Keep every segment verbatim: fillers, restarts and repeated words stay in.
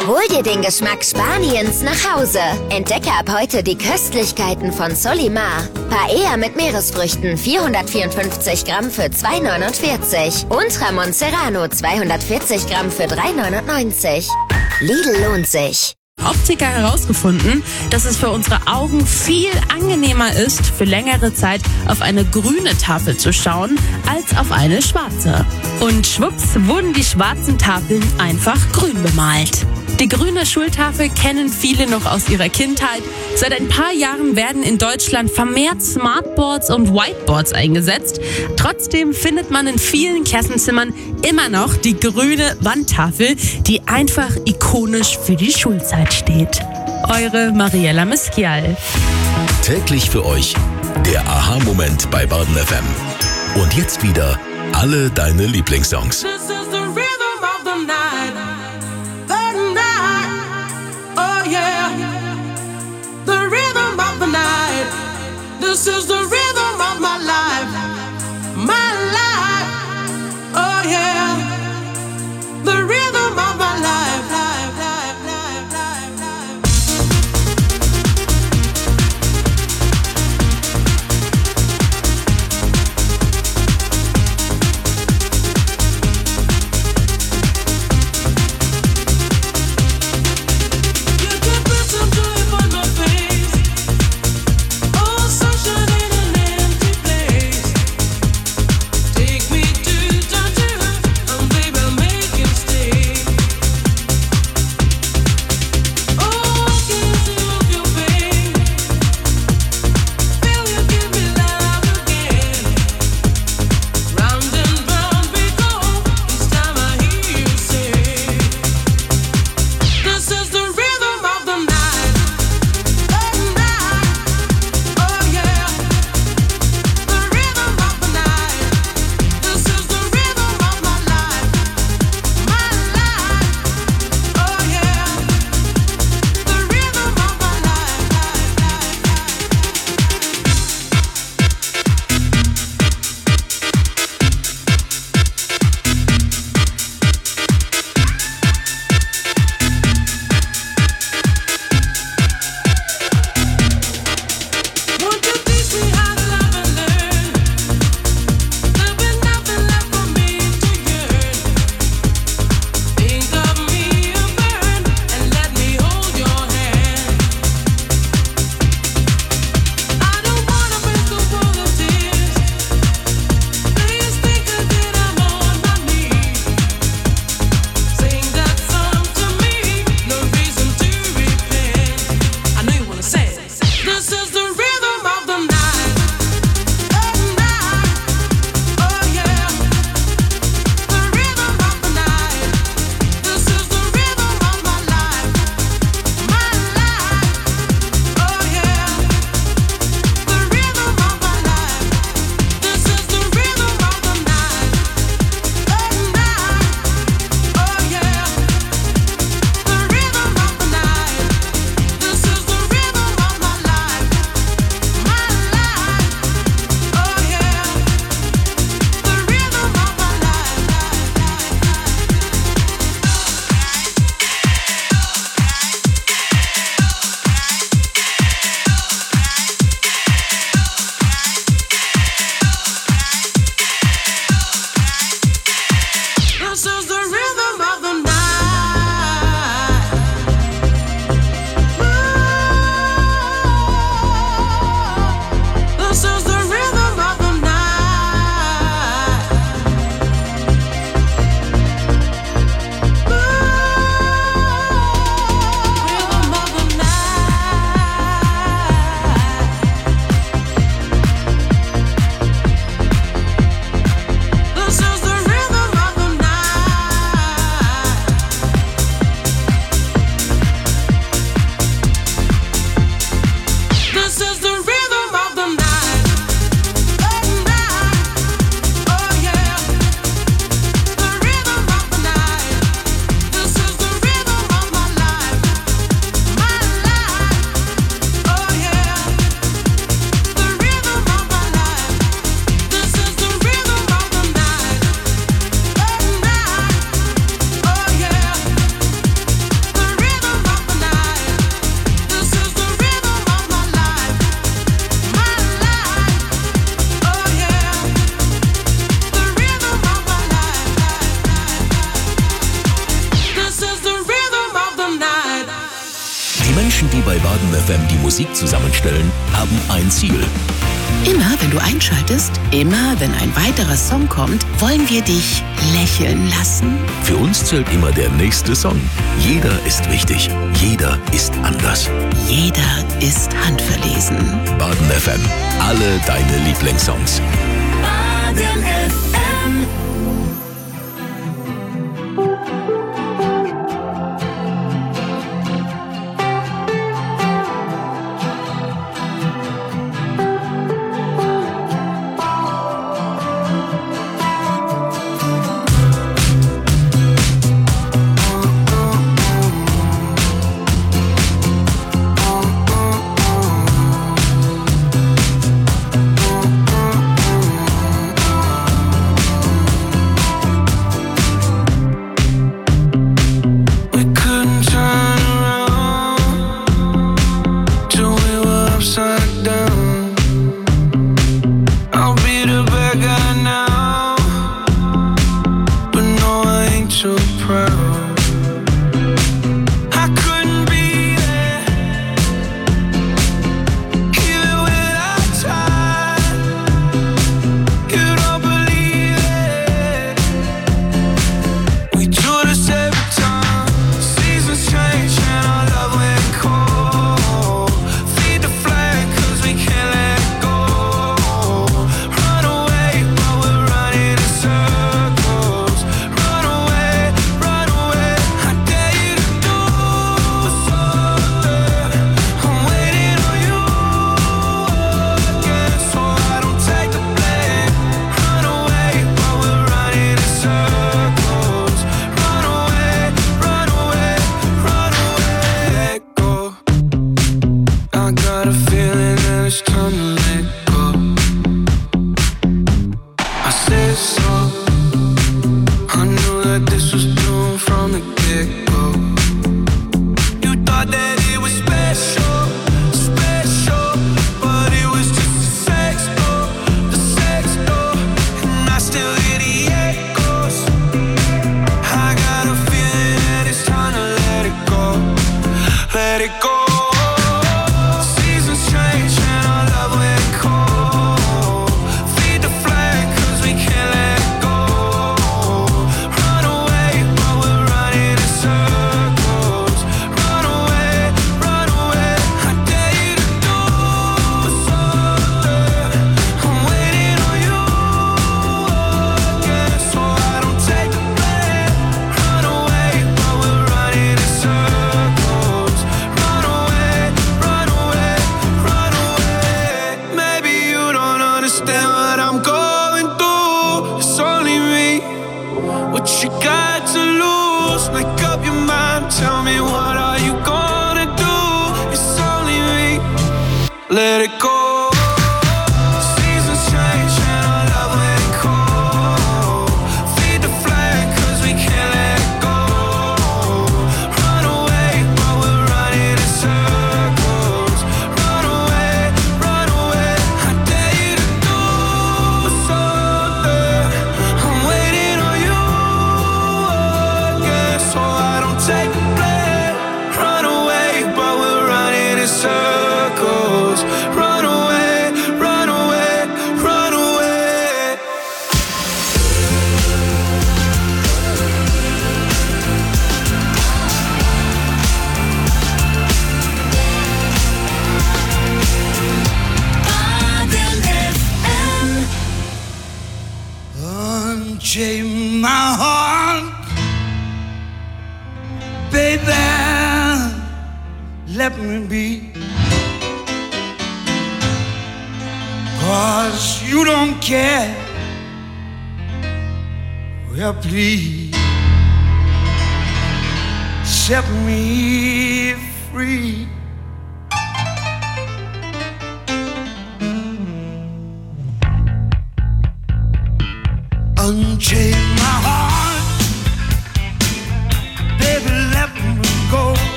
Hol dir den Geschmack Spaniens nach Hause. Entdecke ab heute die Köstlichkeiten von Solimar. Paella mit Meeresfrüchten vierhundertvierundfünfzig Gramm für zwei neunundvierzig. Und Ramon Serrano zweihundertvierzig Gramm für drei neunundneunzig. Lidl lohnt sich. Optiker herausgefunden, dass es für unsere Augen viel angenehmer ist, für längere Zeit auf eine grüne Tafel zu schauen, als auf eine schwarze. Und schwupps wurden die schwarzen Tafeln einfach grün bemalt. Die grüne Schultafel kennen viele noch aus ihrer Kindheit. Seit ein paar Jahren werden in Deutschland vermehrt Smartboards und Whiteboards eingesetzt. Trotzdem findet man in vielen Klassenzimmern immer noch die grüne Wandtafel, die einfach ikonisch für die Schulzeit steht. Eure Mariella Miskial. Täglich für euch der Aha-Moment bei Baden F M. Und jetzt wieder alle deine Lieblingssongs. This is the rhythm of my life, my life, oh yeah, the rhythm of my life, life, life, life, life, life. You can put some joy upon my face, oh sunshine in a die bei Baden F M die Musik zusammenstellen, haben ein Ziel. Immer wenn du einschaltest, immer wenn ein weiterer Song kommt, wollen wir dich lächeln lassen. Für uns zählt immer der nächste Song. Jeder ist wichtig. Jeder ist anders. Jeder ist handverlesen. Baden F M. Alle deine Lieblingssongs. Baden F M.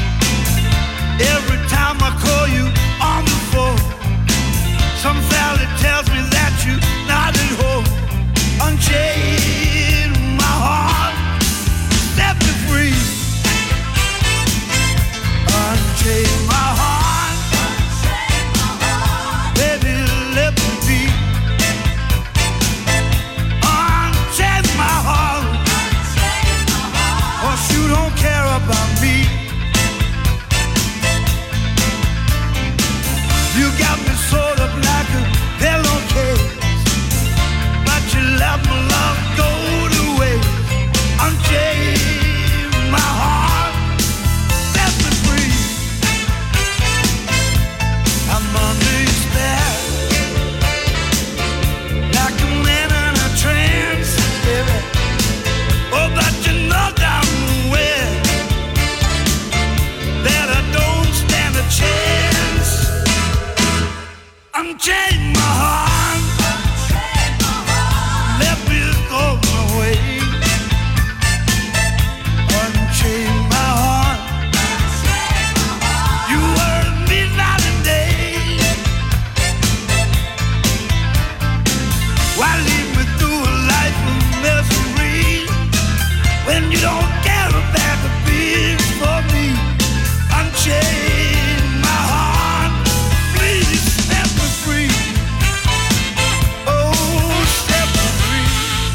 Every time I call you on the phone, some valley You got me sort of like a pillowcase, but you let my love go to waste. Unchain my heart, set me free. I'm under your spell, like a man in a trance, baby. Oh, but you know damn well that I don't stand a chance. Unchain my heart, let me go my way. Unchain my heart, you hurt me night and day. Why lead me through a life of misery when you don't care about the things for me? Unchain my heart, please set me free. Oh, set me free.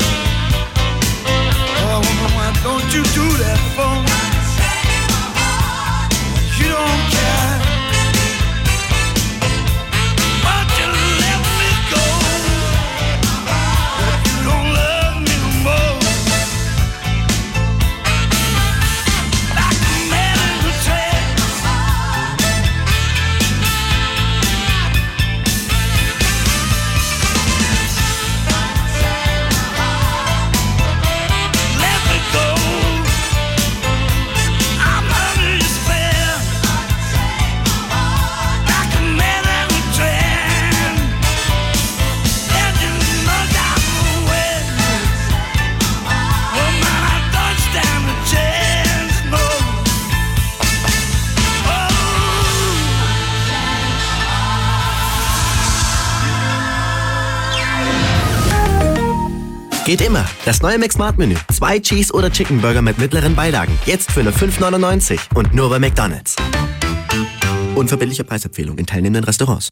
Oh, why don't you do that for me? You don't care. Won't you let me go? If you don't love me no more. Like a man in a trance. Let me go. I'm under your spell. Like a man in a trance. And you know that well. Oh man, I don't stand a chance, no. Geht immer. Das neue McSmart-Menü. Zwei Cheese- oder Chicken-Burger mit mittleren Beilagen. Jetzt für nur fünf neunundneunzig. Und nur bei McDonald's. Unverbindliche Preisempfehlung in teilnehmenden Restaurants.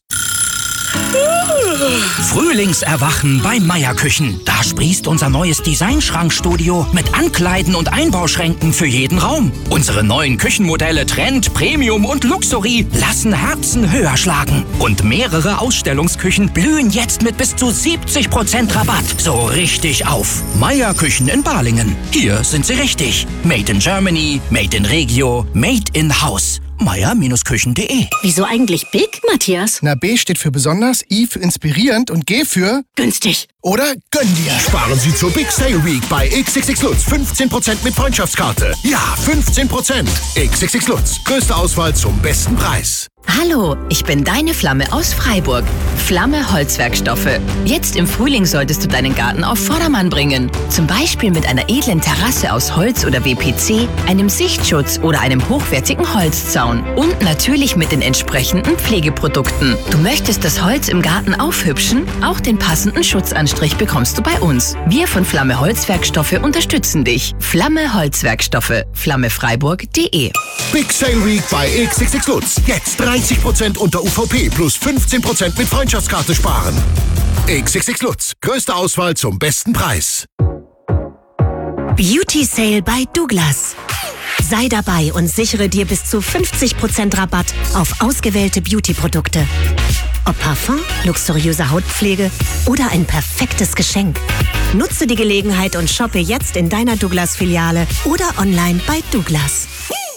Frühlingserwachen bei Meier Küchen. Da sprießt unser neues Designschrankstudio mit Ankleiden und Einbauschränken für jeden Raum. Unsere neuen Küchenmodelle Trend, Premium und Luxury lassen Herzen höher schlagen. Und mehrere Ausstellungsküchen blühen jetzt mit bis zu siebzig Prozent Rabatt. So richtig auf. Meier Küchen in Balingen. Hier sind sie richtig. Made in Germany, made in Regio, made in House. meier Küchen punkt de. Wieso eigentlich Big, Matthias? Na, B steht für besonders, I für inspirierend und G für günstig. Oder gönn dir. Sparen Sie zur Big Sale Week bei X X X Lutz fünfzehn Prozent mit Freundschaftskarte. Ja, fünfzehn Prozent. X X X Lutz. Größte Auswahl zum besten Preis. Hallo, ich bin deine Flamme aus Freiburg. Flamme Holzwerkstoffe. Jetzt im Frühling solltest du deinen Garten auf Vordermann bringen. Zum Beispiel mit einer edlen Terrasse aus Holz oder W P C, einem Sichtschutz oder einem hochwertigen Holzzaun. Und natürlich mit den entsprechenden Pflegeprodukten. Du möchtest das Holz im Garten aufhübschen? Auch den passenden Schutzanstrich bekommst du bei uns. Wir von Flamme Holzwerkstoffe unterstützen dich. Flamme Holzwerkstoffe. flammefreiburg punkt de. Big Sale Week bei X X X Lutz. Jetzt dreißig Prozent unter U V P plus fünfzehn Prozent mit Freundschaftskarte sparen. X X X Lutz. Größte Auswahl zum besten Preis. Beauty Sale bei Douglas. Sei dabei und sichere dir bis zu fünfzig Prozent Rabatt auf ausgewählte Beauty-Produkte. Ob Parfum, luxuriöse Hautpflege oder ein perfektes Geschenk. Nutze die Gelegenheit und shoppe jetzt in deiner Douglas-Filiale oder online bei Douglas.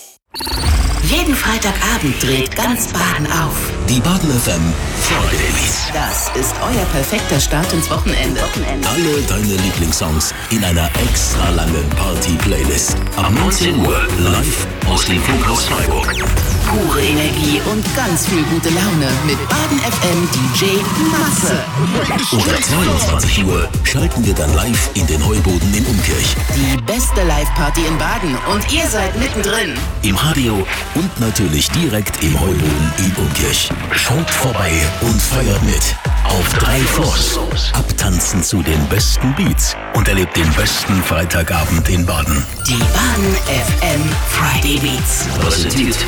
Jeden Freitagabend dreht ganz Baden auf. Die Baden F M Fridays. Das ist euer perfekter Start ins Wochenende. Alle deine Lieblingssongs in einer extra langen Party-Playlist. Ab neunzehn Uhr live aus dem Funkhaus Freiburg. Pure Energie und ganz viel gute Laune mit Baden F M D J Matze. Und ab zweiundzwanzig Uhr schalten wir dann live in den Heuboden in Umkirch. Die beste Live-Party in Baden und ihr seid mittendrin. Im Radio und natürlich direkt im Heuboden in Umkirch. Schaut vorbei und feiert mit. Auf drei Floors. Abtanzen zu den besten Beats und erlebt den besten Freitagabend in Baden. Die Baden F M Friday Beats. Präsentiert